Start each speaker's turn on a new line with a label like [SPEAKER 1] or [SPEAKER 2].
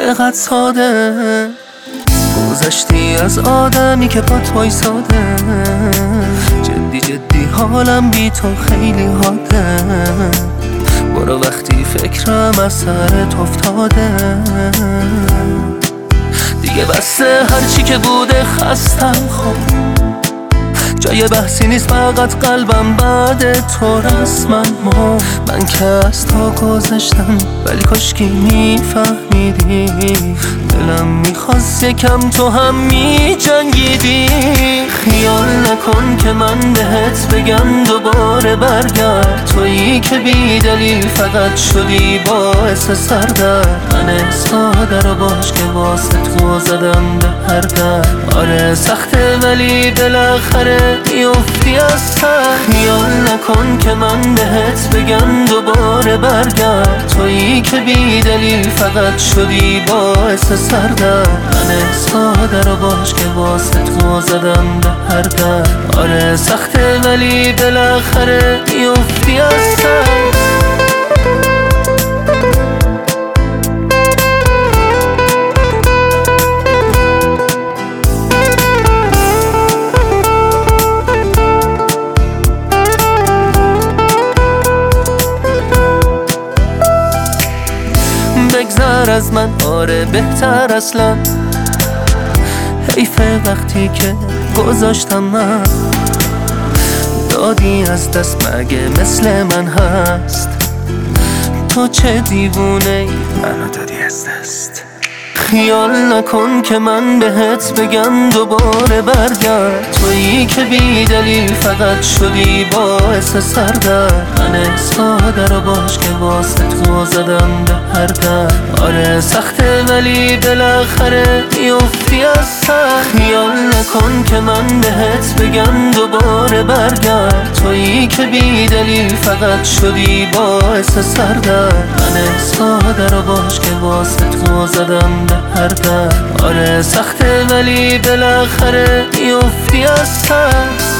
[SPEAKER 1] چقدر ساده گذشتی از آدمی که پات وایساده. جدی جدی حالم بی تو خیلی حاده. برو وقتی فکرم از سرت افتاده. دیگه بسه هرچی که بوده خستم خب. جای بحثی نیست فقط قلبم بعد تو رسما من که از تو گذشتم ولی کاشکی میفهمیدی. دلم میخواست یکم تو هم میجنگیدی. خیال نکن که من بهت بگم دوباره برگرد. تویی که بی دلیل فقط شدی باعث سردرد. من ساده رو باش که واسه تو زدم به هر در. آره سخته ولی بالاخره میافتی از سر. خیال نکن که من بهت بگم دوباره برگرد. تویی که بی دلیل فقط شدی باعث سردرد. من ساده رو باش که واسه تو زدم به هر در. آره سخته ولی بالاخره میافتی از سر. بگذر از من آره بهتر اصلا. حیفه وقتی که گذاشتم من. دادی از دست مگه مثل من هست. تو چه دیوونه ای منو دادی از دست. خیال نکن که من بهت بگم دوباره برگرد. تویی که بی دلیل فقط شدی باعث سردرد. من ساده رو باش که واسه تو زدم به هر در. آره سخته ولی بالاخره میافتی از سر. خیال نکن که من بهت بگم دوباره برگرد. تویی که بی دلیل فقط شدی باعث سردرد. من ساده رو باش که واسه تو زدم به هر در. آره سخته ولی بالاخره میافتی از سر.